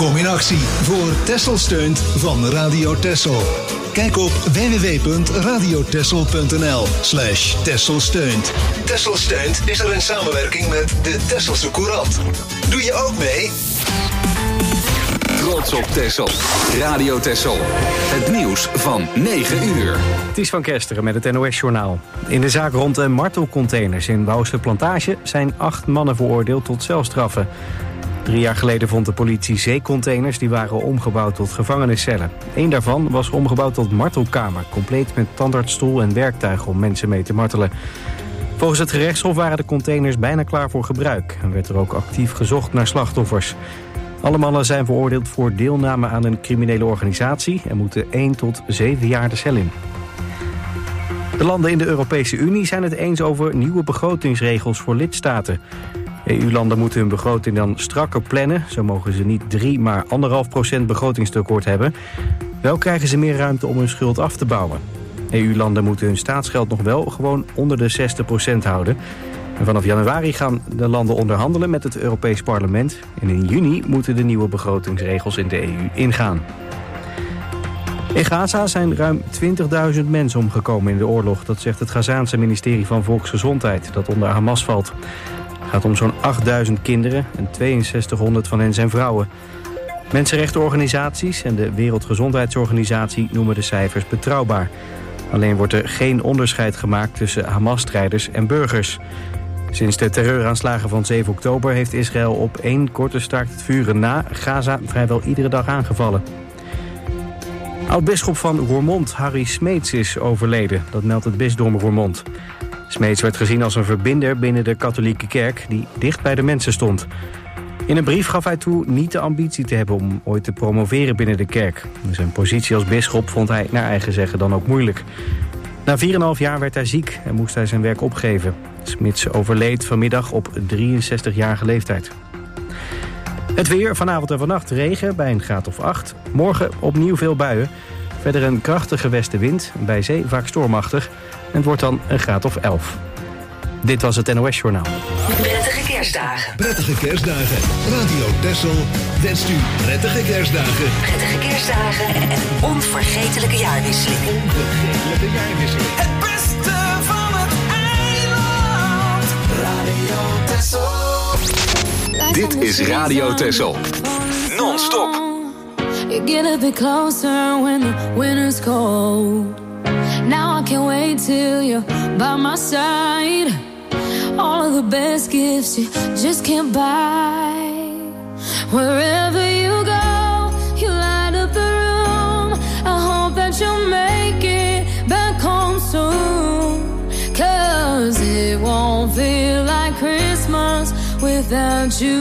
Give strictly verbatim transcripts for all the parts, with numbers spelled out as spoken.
Kom in actie voor Texel Steunt van Radio Texel. Kijk op w w w punt radiotexel.nl slash Texel Steunt. Texel Steunt is er in samenwerking met de Texelse Courant. Doe je ook mee? Trots op Texel. Radio Texel. Het nieuws van negen uur. Het is van Kesteren met het N O S-journaal. In de zaak rond de martelcontainers in Wouwse Plantage zijn acht mannen veroordeeld tot celstraffen. Drie jaar geleden vond de politie zeecontainers die waren omgebouwd tot gevangeniscellen. Eén daarvan was omgebouwd tot martelkamer, compleet met tandartsstoel en werktuigen om mensen mee te martelen. Volgens het gerechtshof waren de containers bijna klaar voor gebruik en werd er ook actief gezocht naar slachtoffers. Alle mannen zijn veroordeeld voor deelname aan een criminele organisatie en moeten één tot zeven jaar de cel in. De landen in de Europese Unie zijn het eens over nieuwe begrotingsregels voor lidstaten. E U-landen moeten hun begroting dan strakker plannen. Zo mogen ze niet drie, maar anderhalf procent begrotingstekort hebben. Wel krijgen ze meer ruimte om hun schuld af te bouwen. E U-landen moeten hun staatsgeld nog wel gewoon onder de zestig procent houden. En vanaf januari gaan de landen onderhandelen met het Europees Parlement. En in juni moeten de nieuwe begrotingsregels in de E U ingaan. In Gaza zijn ruim twintigduizend mensen omgekomen in de oorlog. Dat zegt het Gazaanse ministerie van Volksgezondheid, dat onder Hamas valt. Het gaat om zo'n achtduizend kinderen en tweeënzestighonderd van hen zijn vrouwen. Mensenrechtenorganisaties en de Wereldgezondheidsorganisatie noemen de cijfers betrouwbaar. Alleen wordt er geen onderscheid gemaakt tussen Hamas-strijders en burgers. Sinds de terreuraanslagen van zeven oktober heeft Israël op één korte staakt het vuren na Gaza vrijwel iedere dag aangevallen. Oud-bisschop van Roermond, Harry Smeets, is overleden. Dat meldt het bisdom Roermond. Smeets werd gezien als een verbinder binnen de katholieke kerk die dicht bij de mensen stond. In een brief gaf hij toe niet de ambitie te hebben om ooit te promoveren binnen de kerk. Zijn positie als bisschop vond hij naar eigen zeggen dan ook moeilijk. Na vier en een half jaar werd hij ziek en moest hij zijn werk opgeven. Smeets overleed vanmiddag op drieënzestigjarige leeftijd. Het weer, vanavond en vannacht regen bij een graad of acht. Morgen opnieuw veel buien. Verder een krachtige westenwind, bij zee vaak stormachtig. En het wordt dan een graad of elf. Dit was het N O S-journaal. Prettige kerstdagen. Prettige kerstdagen. Radio Texel wenst u prettige kerstdagen. Prettige kerstdagen en een onvergetelijke jaarwisseling. Onvergetelijke jaarwisseling. Het beste van het eiland. Radio Texel. Dit is Radio Texel. Non-stop. You get a bit closer when the winter's cold. Now I can't wait till you're by my side. All of the best gifts you just can't buy. Wherever you go, you light up the room. I hope that you'll make it back home soon. 'Cause it won't feel like Christmas without you.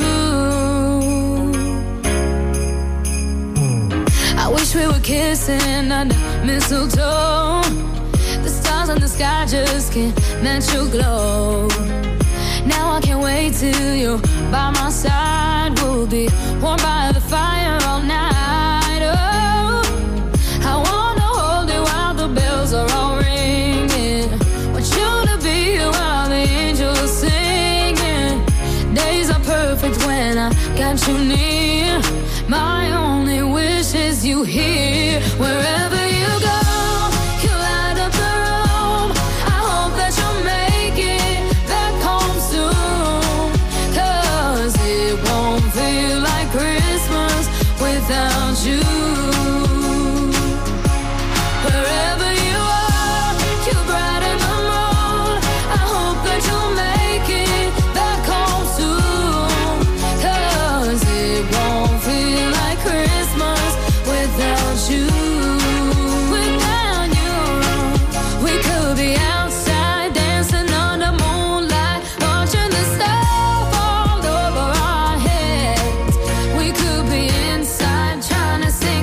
I wish we were kissing under mistletoe. The stars in the sky just can't match your glow. Now I can't wait till you're by my side. We'll be warm by the fire all night. Oh, I wanna hold you while the bells are all ringing. Want you to be here while the angels are singing. Days are perfect when I got you near. My only wish is you here. Wherever you go, you light up the room. I hope that you'll make it back home soon. 'Cause it won't feel like Christmas without you. Wherever you are, you brighten the moon. I hope that you'll make it back home soon. 'Cause it won't feel like Christmas without you. Without you, we could be outside dancing under moonlight, watching the snow fall over our heads. We could be inside trying to sing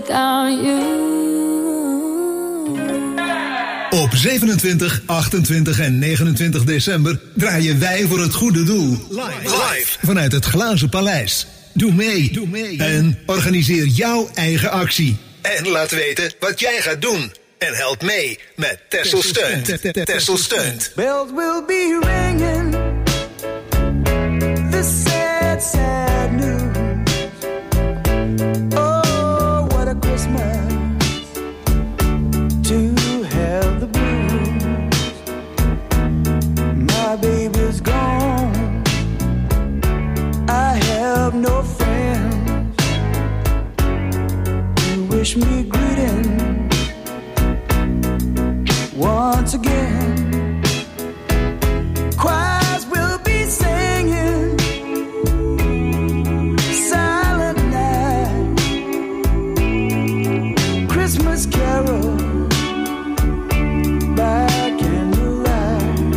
without you. Op zevenentwintig, achtentwintig en negenentwintig december draaien wij voor het goede doel. Live, Live. Vanuit het Glazen Paleis. Doe mee. Doe mee. En organiseer jouw eigen actie. En laat weten wat jij gaat doen. En help mee met Texel Steunt. Texel Steunt. Bells will be ringing. This sad, sad news. Oh, what a Christmas to have the blues. My baby's gone. I have no friends to wish me greeting. Once again, choirs will be singing Silent Night, Christmas carol by candlelight.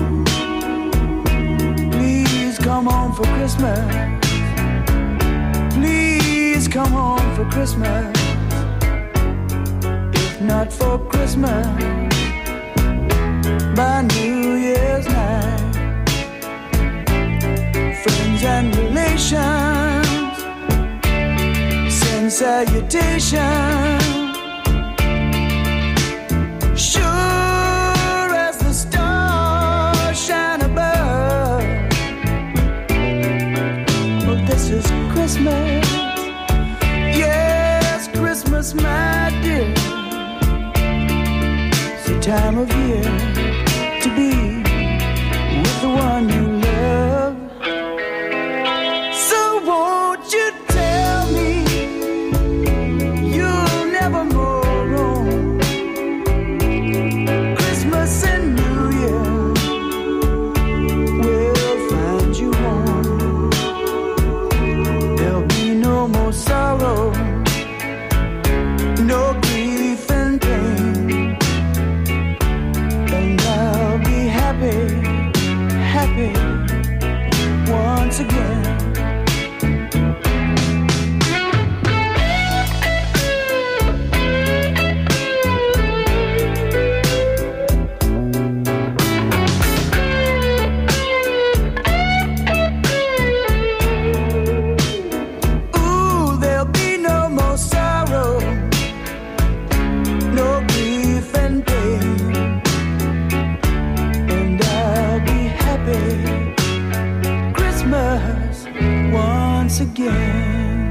Please come home for Christmas. Please come home for Christmas. If not for Christmas, by New Year's night, friends and relations send salutations. Sure as the stars shine above. Well, this is Christmas. Yes, Christmas, my dear. It's the time of year to be with the one you love. So won't you tell me you'll never go wrong? Christmas and New Year will find you home. There'll be no more sorrow, no grief and pain, and I'll be happy, happy once again. Ooh, there'll be no more sorrow, no grief and pain, and I'll be happy Christmas once again.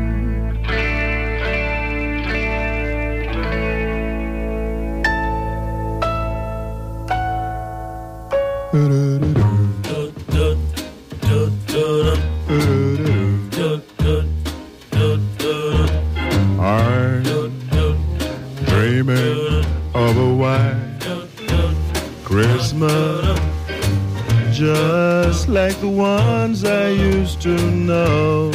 I'm dreaming of a white Christmas, just like the ones I used to know,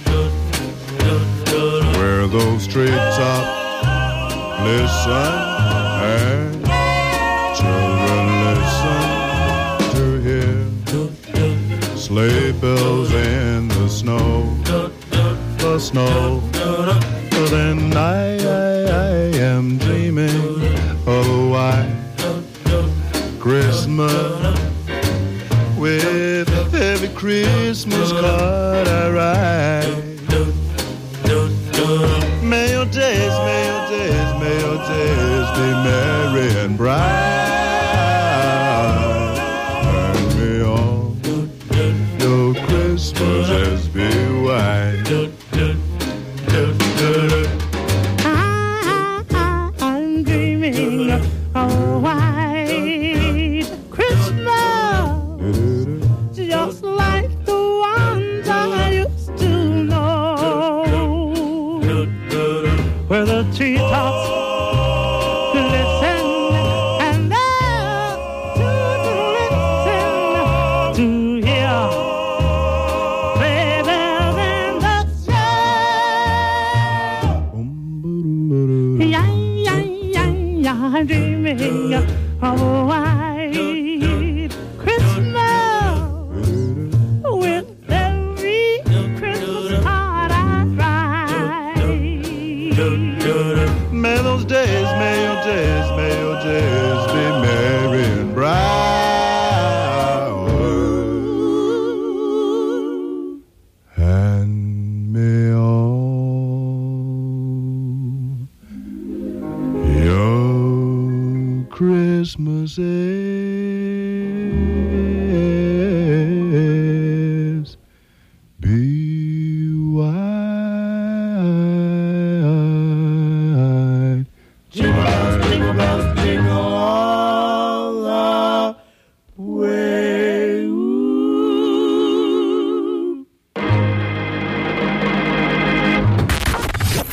where those treetops listen and children listen to hear sleigh bells in the snow, the snow. Then I, I, I am dreaming of a white Christmas, with every Christmas card I write. May your days, may your days, may your days be merry and bright, and may all your Christmases be white. I'm dreaming of a white Christmas, just like the ones I used to know, where the treetops listen and the children listen to hear sleigh bells in the snow. Yeah, yeah, yeah, yeah, I'm dreaming of a white Christmas, with every Christmas card I write.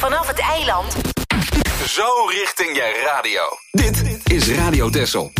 vanaf het eiland. Zo richting je radio. Dit is Radio Texel.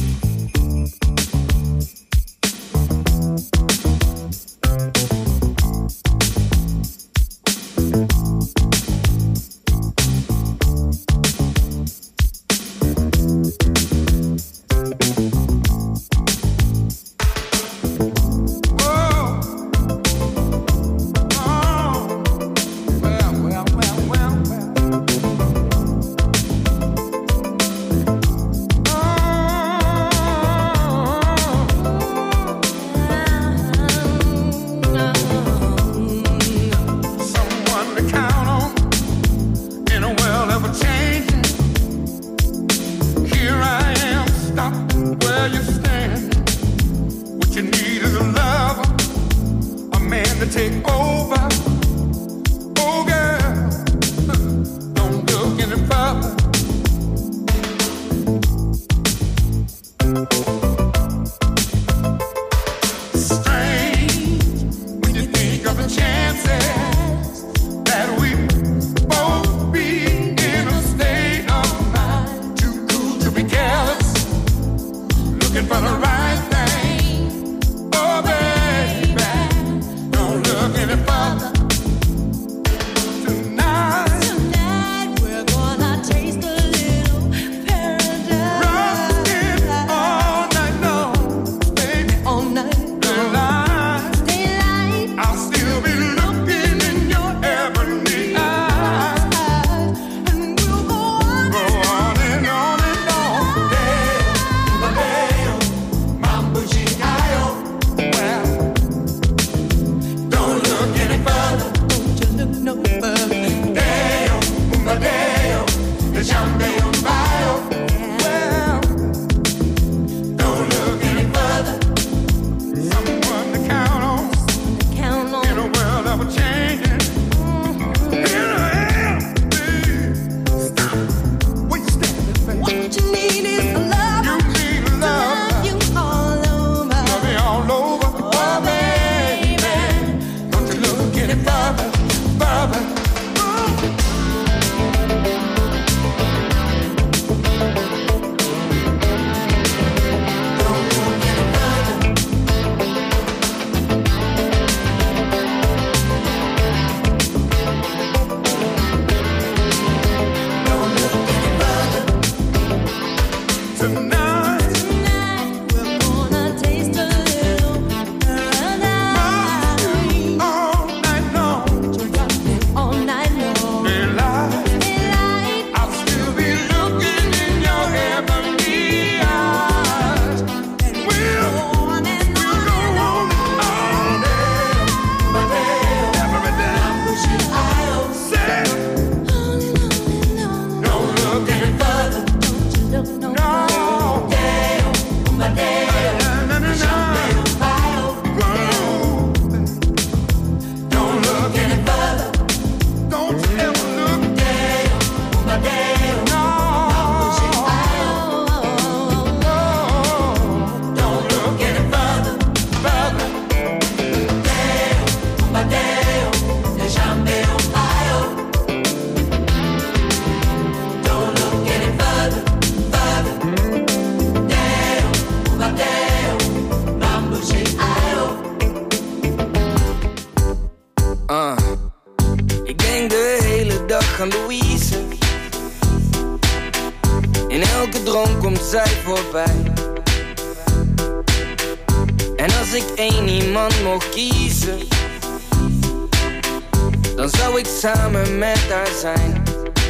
Samen met haar zijn,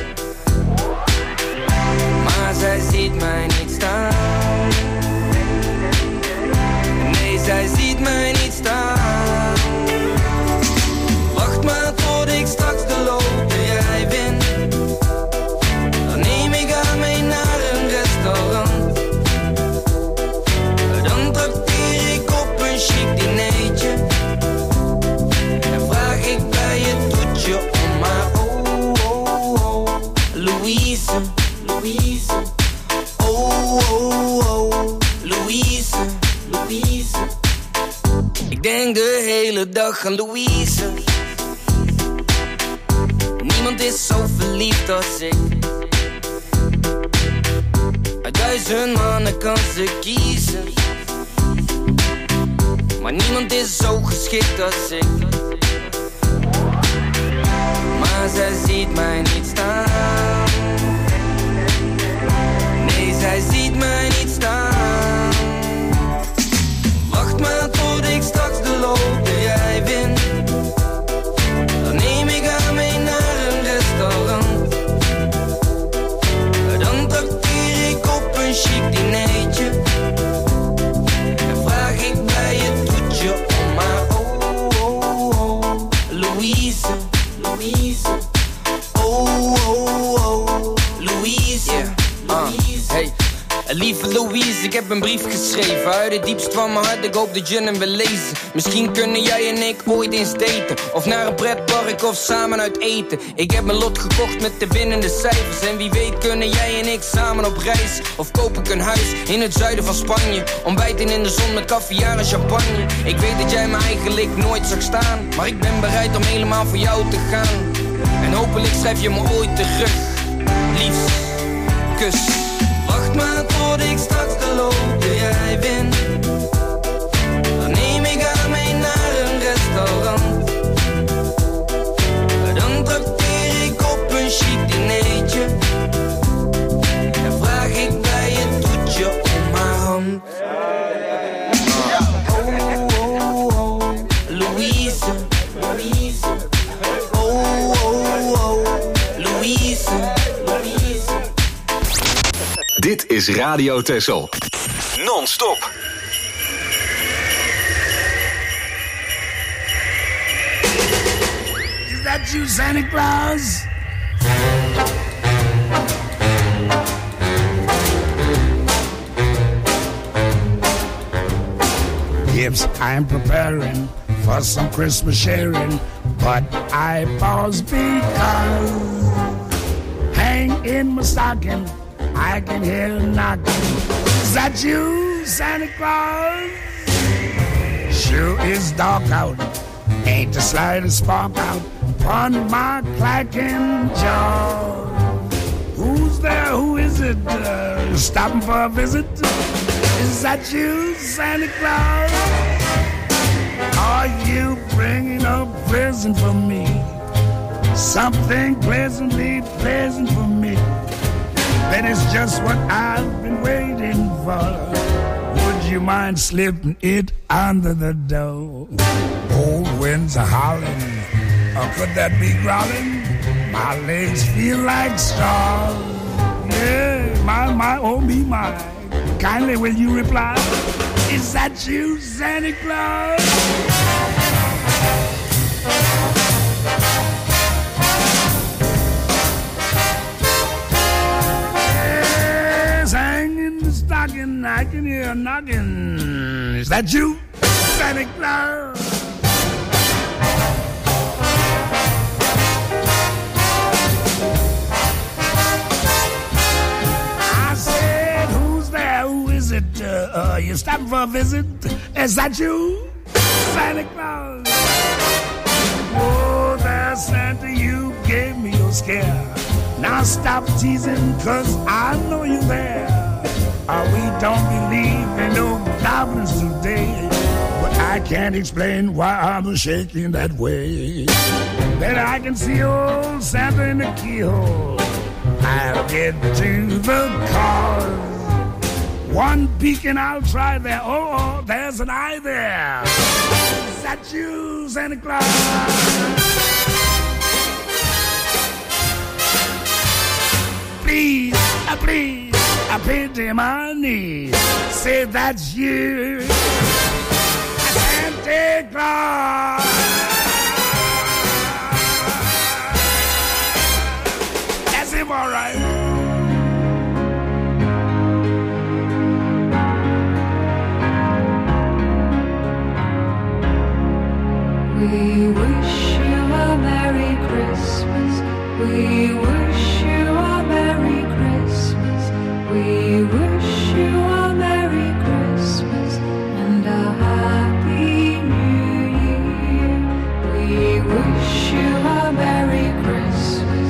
maar zij ziet mij niet staan. Nee, zij ziet mij niet staan. Wacht maar tot ik straks de loterij win. Dan neem ik haar mee naar een restaurant. Dan trakteer ik op een chic dinertje. En vraag ik bij het toetje om maar oh, oh, oh. Louise, Louise. Oh, oh, oh. Louise, Louise. Ik denk de hele dag aan Louise. niemand is zo verliefd als ik. Uit duizend mannen kan ze kiezen, maar niemand is zo geschikt als ik. Maar zij ziet mij niet staan. Nee, zij ziet mij niet staan. Wacht maar tot ik straks de loterij win. Dan neem ik haar mee naar een restaurant. Dan trakteer ik op een chic dinertje. En vraag ik bij het toetje om maar oh, oh, oh, Louise, Louise. Oh, oh, oh, Louise, yeah. uh, hey. Lieve Louise, ik heb een brief geschreven uit het diepst van mijn hart, ik hoop dat je hem wil lezen. Misschien kunnen jij en ik ooit eens daten, of naar een pretpark of samen uit eten. Ik heb mijn lot gekocht met de winnende cijfers, en wie weet kunnen jij en ik samen op reis. Of koop ik een huis in het zuiden van Spanje, ontbijten in de zon met caviar en champagne. Ik weet dat jij me eigenlijk nooit zag staan, maar ik ben bereid om helemaal voor jou te gaan. En hopelijk schrijf je me ooit terug, liefst, kus. Wacht maar tot ik straks de loterij win. Dan neem ik haar mee naar een restaurant. Dan trakteer ik op een chic dinertje. En vraag ik bij het toetje om haar hand. Oh, oh, oh, Louise, Louise. Oh, oh, oh, Louise, Louise. Dit is Radio Texel. Non-stop. Is that you, Santa Claus? Gifts I'm preparing for some Christmas sharing, but I pause because hang in my stocking I can hear knocking. Is that you, Santa Claus? Sure is dark out, ain't the slightest spark out upon my clacking jaw. Who's there, who is it, uh, stopping for a visit? Is that you, Santa Claus? Are you bringing a present for me? Something pleasantly pleasant for me. That is just what I've been waiting for. Would you mind slipping it under the door? Old winds are howling, or could that be growling? My legs feel like straws. Yeah, my, my, oh me, my. Kindly will you reply? Is that you, Santa Claus? Stocking, I can hear a knocking. Is that you, Santa Claus? I said, who's there? Who is it? Uh, uh, you stopping for a visit? Is that you, Santa Claus? Oh, there, Santa, you gave me your scare. Now stop teasing, cause I know you're there. Uh, we don't believe in no goblins today, but I can't explain why I'm shaking that way. Then I can see old Santa in the keyhole. I'll get to the cause. One peek and I'll try there. Oh, oh, there's an eye there. Is that you, Santa Claus? Please, uh, please, I pity my knees. Say that's you, Santa Claus. That's him, all right. We wish you a Merry Christmas. We wish you a Merry Christmas. We wish you a Merry Christmas and a Happy New Year. We wish you a Merry Christmas.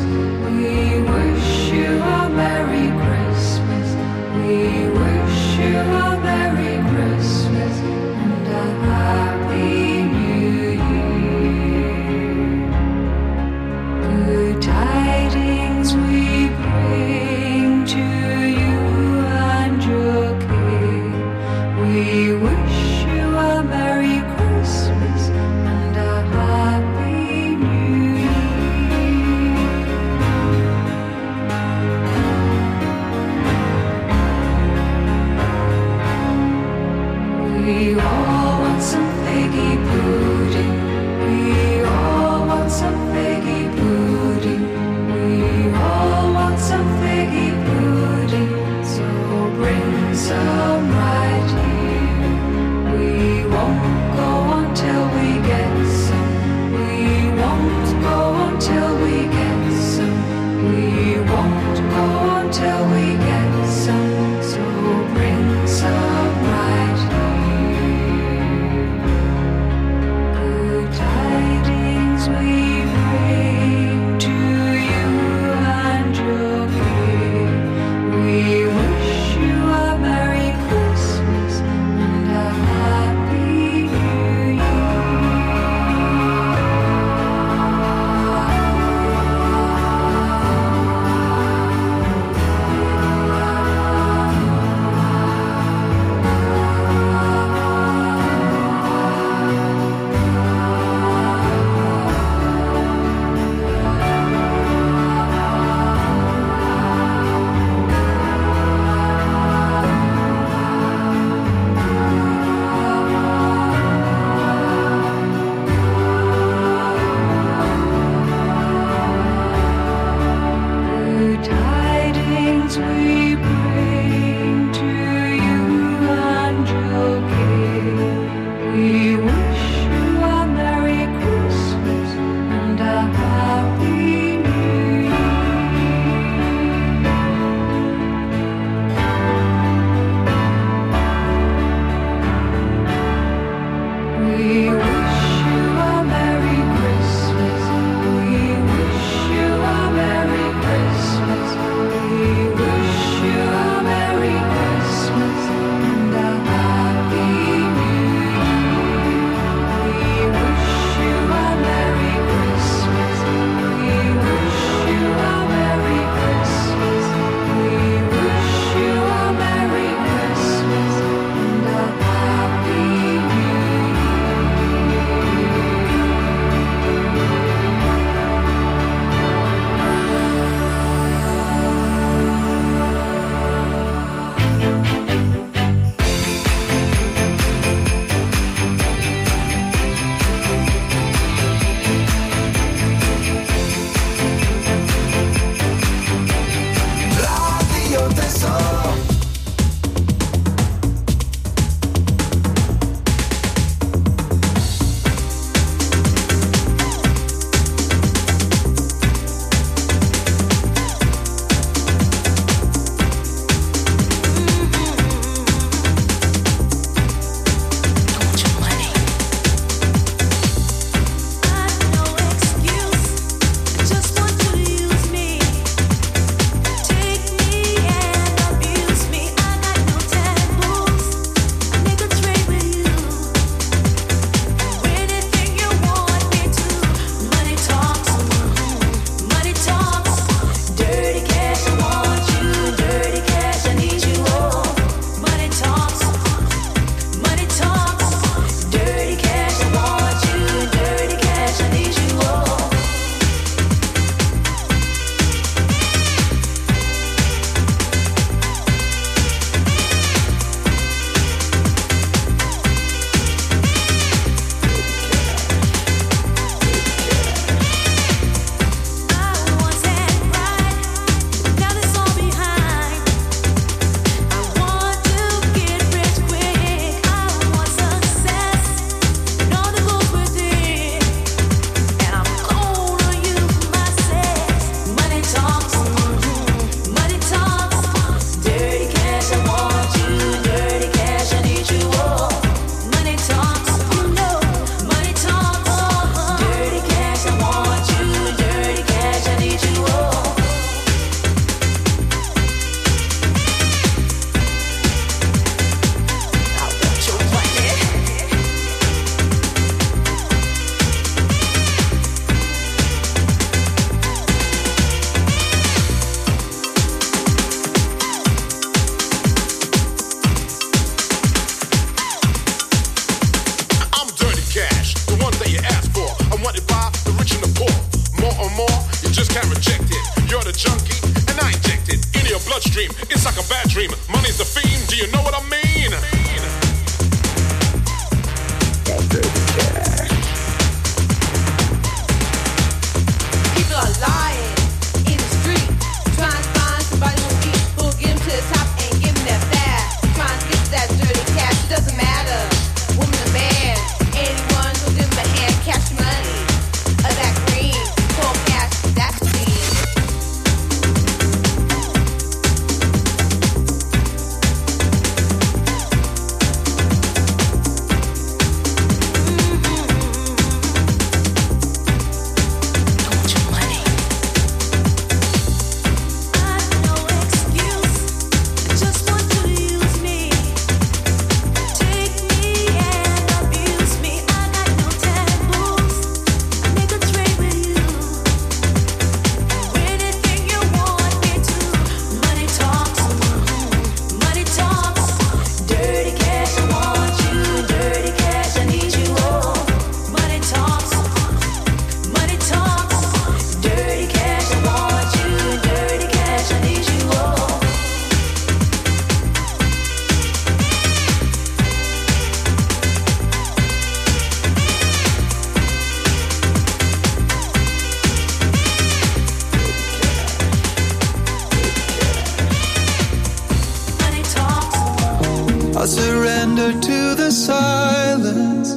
surrender to the silence,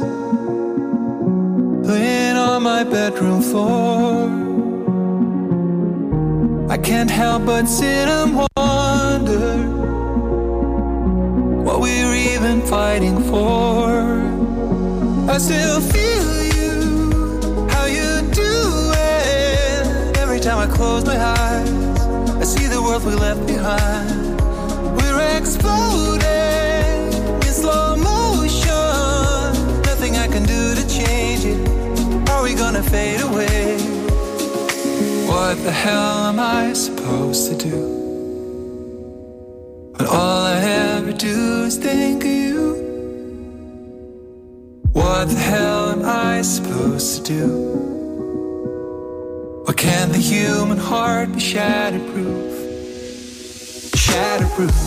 laying on my bedroom floor. I can't help but sit and wonder what we're even fighting for. I still feel you, how you do it. Every time I close my eyes, I see the world we left behind. We're exploding in slow motion. Nothing I can do to change it. Are we gonna fade away? What the hell am I supposed to do when all I ever do is think of you? What the hell am I supposed to do? Why can't the human heart be shatterproof? Shatterproof.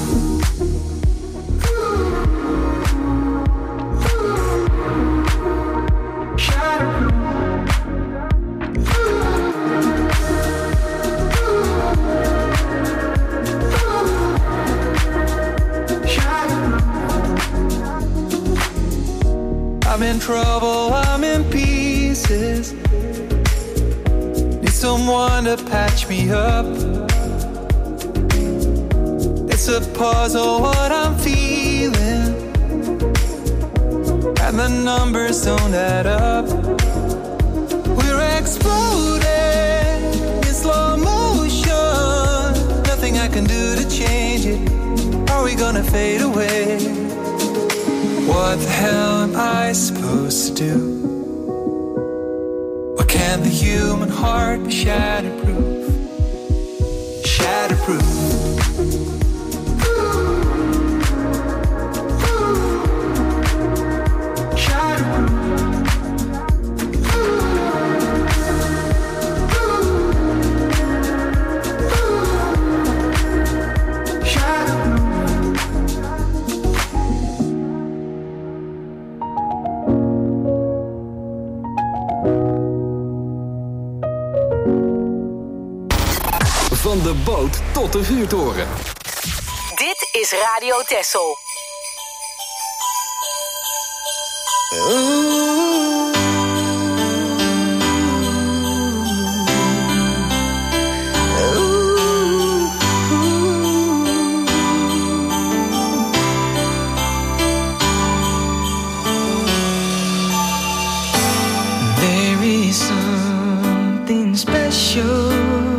I'm in trouble, I'm in pieces. Need someone to patch me up. It's a puzzle what I'm feeling, and the numbers don't add up. We're exploding in slow motion. Nothing I can do to change it. Are we gonna fade away? What the hell am I supposed to do? Why can't the human heart be shatterproof? Shatterproof. Van de boot tot de vuurtoren. Dit is Radio Texel. There is something special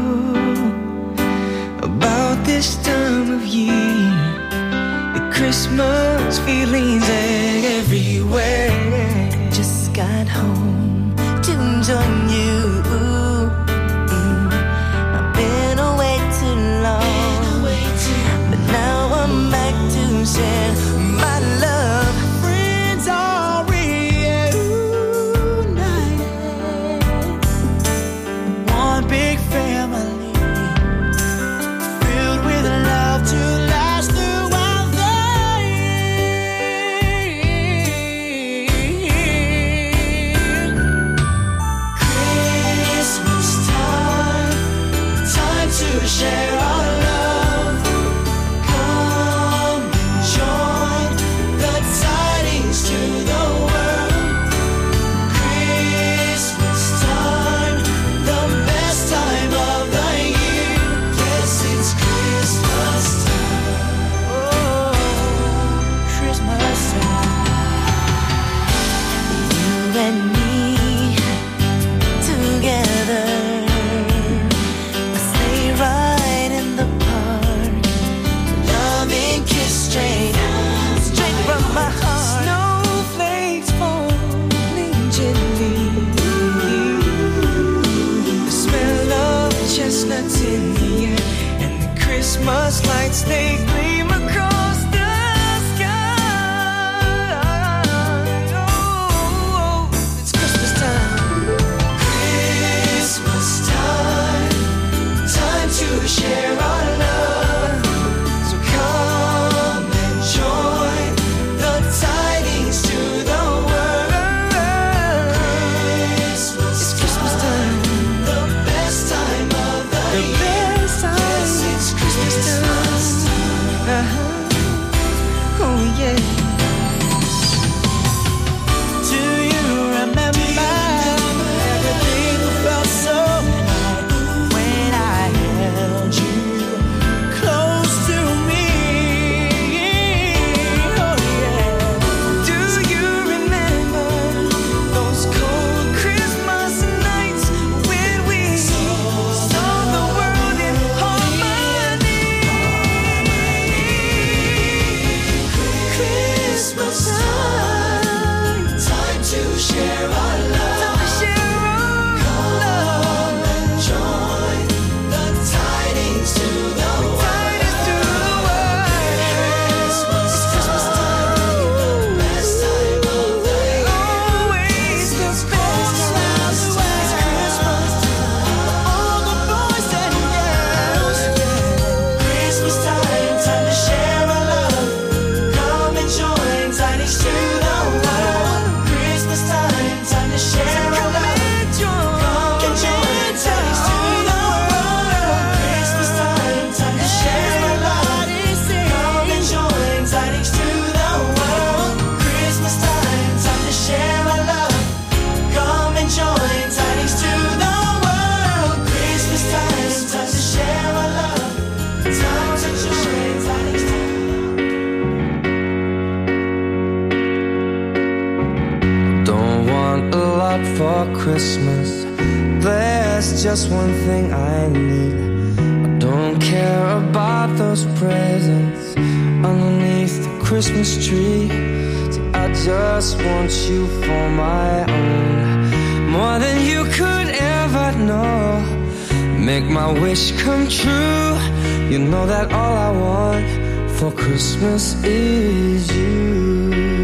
about this time of year. The Christmas feelings everywhere. Just got home to join you. Mm. I've been away too long, but now I'm back to share my love. Friends are reunited, one big family. Share our love. Come and join the tidings to the world. Christmas time, the best time of the year. Yes, it's Christmas time. Oh, Christmas time. You and me together. Right in the park, loving kiss straight, straight from my heart. Snowflakes falling gently, the smell of chestnuts in the air, and the Christmas lights they gleam across the sky. Oh, it's Christmas time. Christmas time. To share our love, so come and join the tidings to the world. Christmas, it's Christmas time, the best time of the, the year. Best time. Yes, it's Christmas time. Christmas. There's just one thing I need. I don't care about those presents underneath the Christmas tree. So I just want you for my own, more than you could ever know. Make my wish come true. You know that all I want for Christmas is you.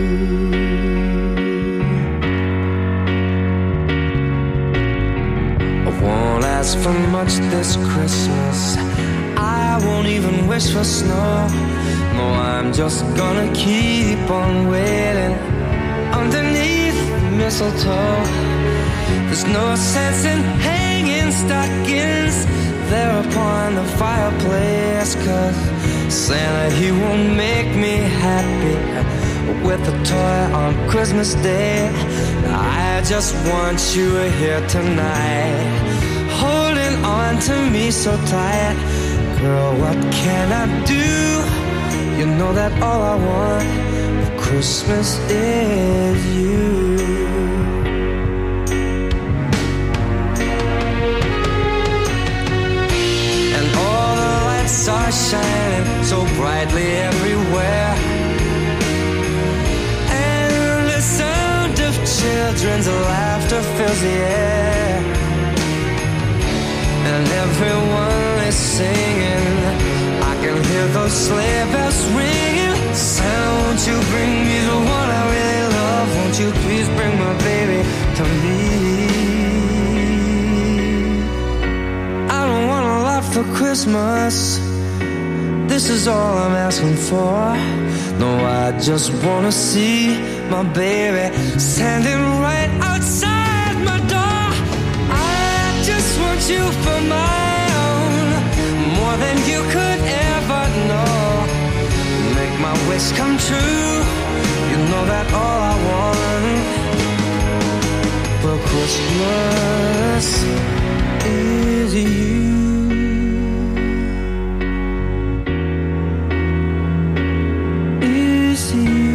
I won't ask for much this Christmas. I won't even wish for snow. No, I'm just gonna keep on waiting underneath the mistletoe. There's no sense in hanging stockings there upon the fireplace, 'cause Santa, he won't make me happy with a toy on Christmas Day. I just want you here tonight, holding on to me so tight. Girl, what can I do? You know that all I want for Christmas is you. And all the lights are shining so brightly everywhere, and the sound of children's laughter fills the air, and everyone is singing. I can hear those sleigh bells ringing. Santa, won't you bring me the one I really love? Won't you please bring my baby to me? I don't want a lot for Christmas. This is all I'm asking for. No, I just wanna see my baby standing right outside my door. I just want you for my own, more than you could ever know. Make my wish come true. You know that all I want for Christmas is you. Is you.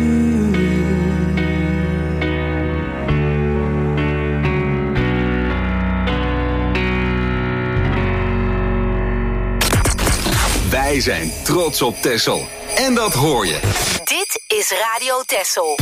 Wij zijn trots op Texel. En dat hoor je. Dit is Radio Texel.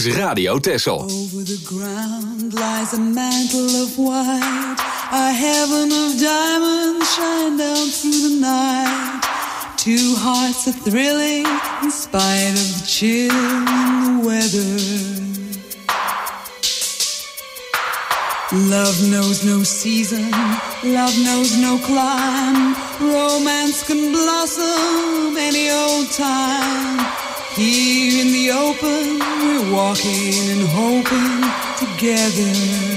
is Radio Texel. Over the ground lies a mantle of white. A heaven of diamonds shine down through the night. Two hearts are thrilling in spite of the chill in the weather. Love knows no season, love knows no clime. Romance can blossom any old time. Here in the open, we're walking and hoping together.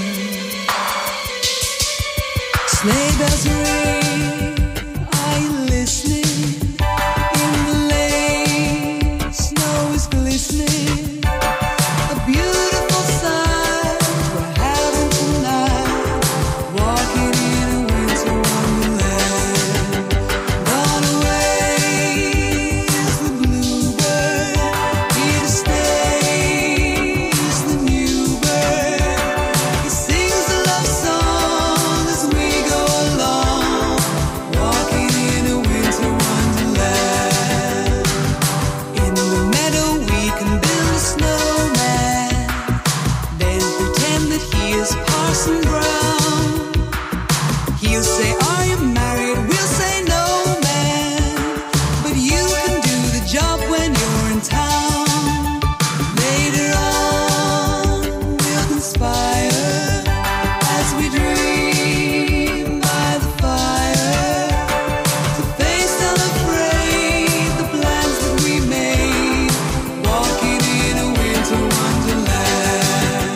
Sleigh bells ring, are you listening? In the lane, snow is glistening. A beautiful sight we're having tonight. Walking in a winter wonderland. Gone away is the bluebird. Here to stay is the new bird. He sings a love song as we go along. Walking in a winter wonderland. In the meadow we can build a snowman. Then pretend that he is Parson Brown. He'll say, are you married? We'll say, no, man. But you can do the job when you're in town. Later on, we'll conspire as we dream by the fire to face unafraid the plans that we made. Walking in a winter wonderland.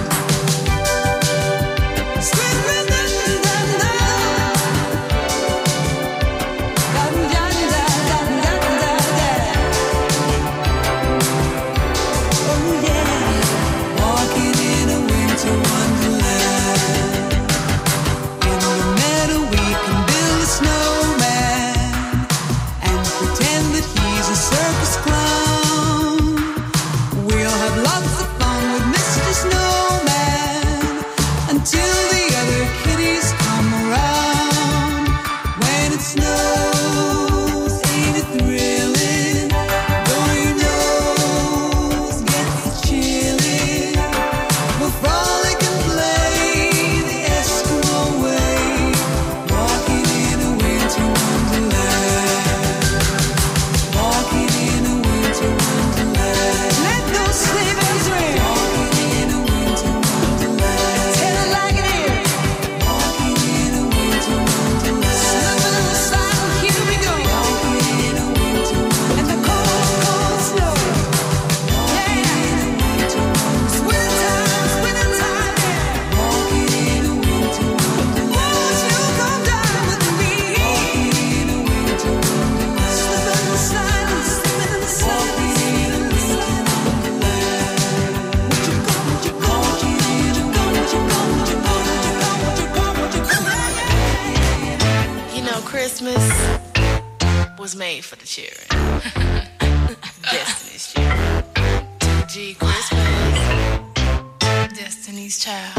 Walking in a winter wonderland. In the meadow we can build a snowman and pretend that he's a circus clown. We'll have lots of fun with Mister Snowman until the other kitties come around. When it snows, ain't it thrilling? Though your nose gets chilly, we'll frolic and play the Eskimo way. Walking in a winter wonderland. Walking in a winter wonderland. Let those sleigh bells ring. Walking in a winter wonderland. Tell it like it is. Walking in a winter wonderland. Slipping in the sun, here we go. Walking in a winter wonderland. And the cold, cold snow. Walking in a winter wonderland. Winter time, winter time, yeah. Walking in a winter wonderland. Won't you come down with me? Walking in a winter wonderland. Slipping in the sun, slipping in the sun. Walking in a winter wonderland. Would you go, would you go, would you go, would you go, would you go, would you go, would you go, would you go, would you go? You know, Christmas was made for the children. Destiny's children. G Christmas. Destiny's child.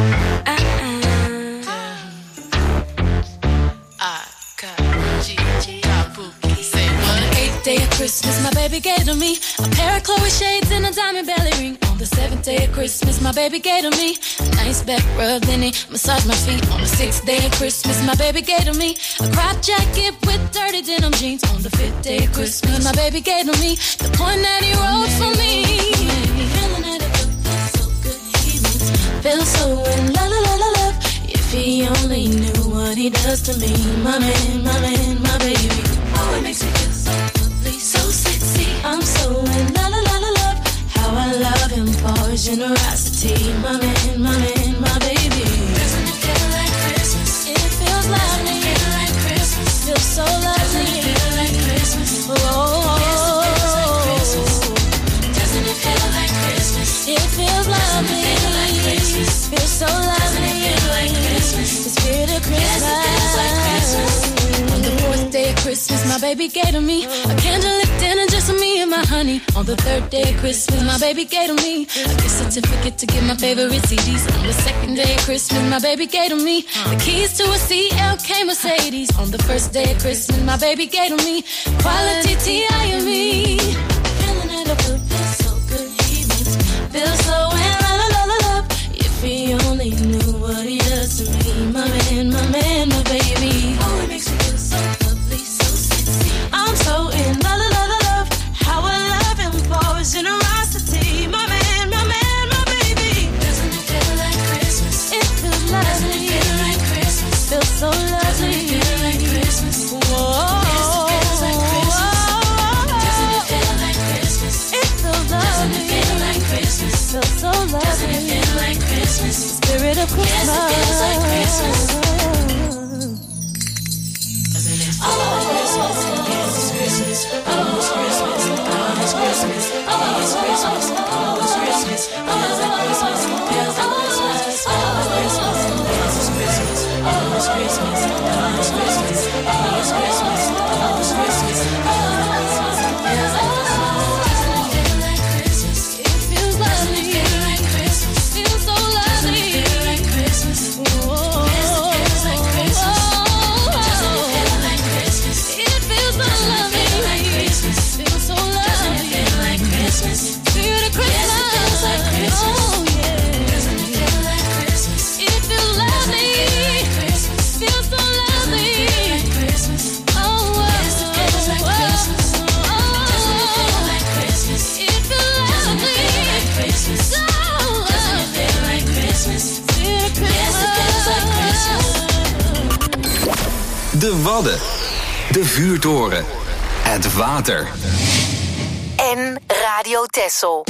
I got G G Kabuki. Say what? Eighth day of Christmas, my baby gave to me a pair of Chloe shades and a diamond belly ring. On the seventh day of Christmas, my baby gave to me a nice back rub, then he massaged my feet. On the sixth day of Christmas, my baby gave to me a crop jacket with dirty denim jeans. On the fifth day of Christmas, my baby gave to me the point that he wrote for me. Feeling that it feels so good, he makes me feel so in la la la la love. If he only knew what he does to me, my man, my man, my baby. Oh, it makes me feel so lovely, so sexy. I'm so in la la la la love. How I love him for his generosity, my man, my man, my baby. Doesn't it feel like Christmas? It feels lovely. Doesn't it feel like Christmas? Feels so lovely. Doesn't it feel like Christmas? Oh, yes, it feels like Christmas. Doesn't it feel like Christmas? It feels lovely. Doesn't it feel like Christmas? Feels so lovely. Doesn't it feel like Christmas? The spirit of Christmas. Yes, it feels like Christmas. On the fourth day of Christmas, my baby gave to me a candlelit dinner just for me and my honey. On the third day of Christmas, my baby gave to me a gift certificate to get my favorite C Ds. On the second day of Christmas, my baby gave to me the keys to a C L K Mercedes. On the first day of Christmas, my baby gave to me quality T I and me. Feeling it up, feels so good, he makes me feel so If he only knew what he does to me, my man, my man, my baby. Oh, it makes me feel so lovely, so sexy. I'm so in love, love, love, love. How I love him for his generosity, my man, my man, my baby. Doesn't it feel like Christmas? It feels lovely. Doesn't it feel like Christmas? Feels so lovely. Doesn't it feel like Christmas? Whoa. Yes, it feels like Christmas. Doesn't it feel like Christmas? It feels lovely. Doesn't it feel like Christmas? Feels so lovely. Doesn't it feel like Christmas? The spirit of Christmas. Yes, it feels like Christmas. Doesn't it feel like Christmas? Yes, it's Christmas. Oh, it's Christmas. Oh, it's Christmas. Oh, it's Christmas. Oh, it's Christmas. Feels like Christmas. Feels like Christmas. Oh, Christmas. Yes, it's Christmas. Oh, it's Christmas. Oh, it's Christmas. Oh, it's Christmas. Oh, it's Christmas. Oh, feels like De Wadden. De vuurtoren. Het water. En Radio Texel.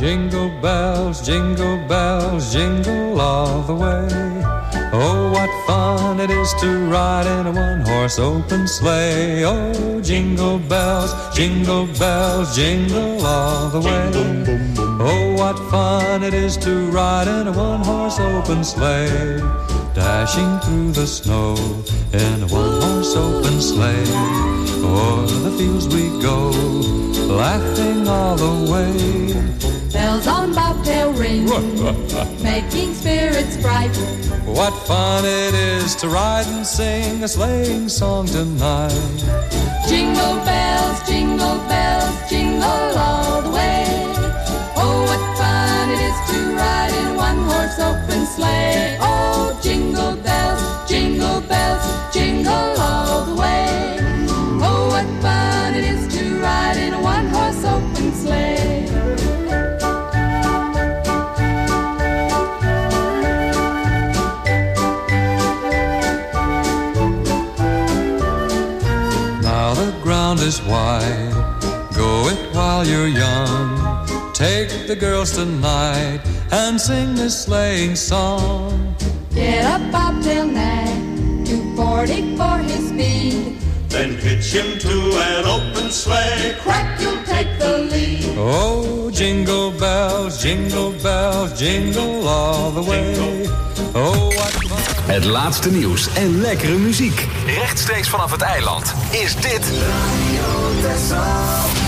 Jingle bells, jingle bells, jingle all the way. Oh, what fun it is to ride in a one-horse open sleigh. Oh, jingle bells, jingle bells, jingle all the way. Oh, what fun it is to ride in a one-horse open sleigh. Dashing through the snow in a one-horse open sleigh. O'er the fields we go, laughing all the way. Bells on bobtail ring, making spirits bright. What fun it is to ride and sing a sleighing song tonight. Jingle bells, jingle bells, jingle all the way. Oh, what fun it is to ride in a one-horse open sleigh. Oh, jingle bells, jingle bells, jingle all the way. Oh, what fun it is to ride in a one-horse open sleigh. Now the ground is wide, go it while you're young. Take the girls tonight and sing this sleighing song. Get a bobtail nag, two forty for his speed. Then hitch him to an open sleigh. Crack, you'll take the lead. Oh, jingle bells, jingle bells, jingle all the way. Oh, what fun. Het laatste nieuws en lekkere muziek. Rechtstreeks vanaf het eiland is dit... Radio Texel.